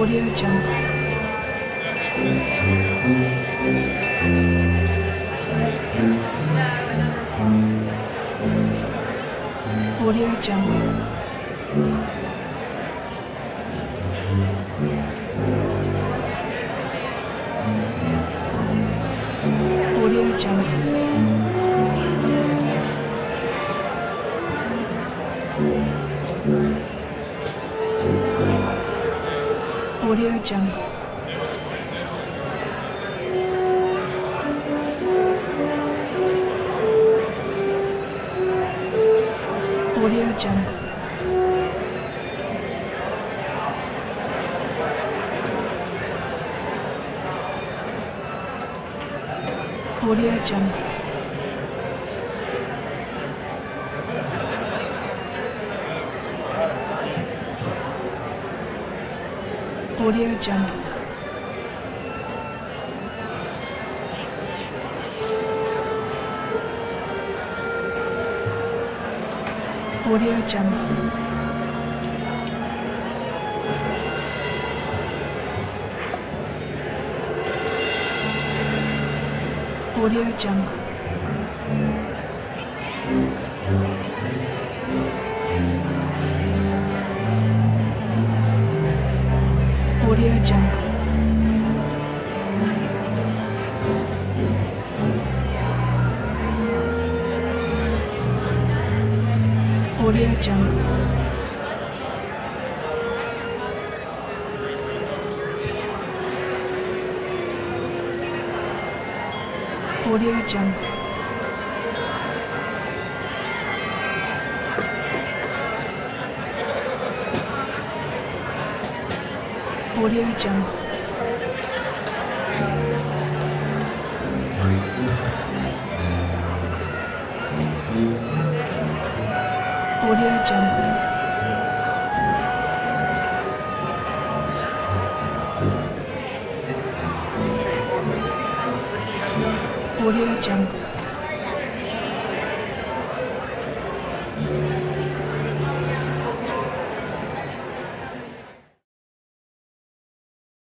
Audio Jungle. Audio Jungle. Audio Jungle. Audio Jungle. Audio Jungle. Audio Jungle. Audio Jungle. Audio Jungle. Audio Jungle. Audio Jungle. Audio Jungle. Audio Jungle. Audio Jungle. Audio Jungle. Audio Jungle.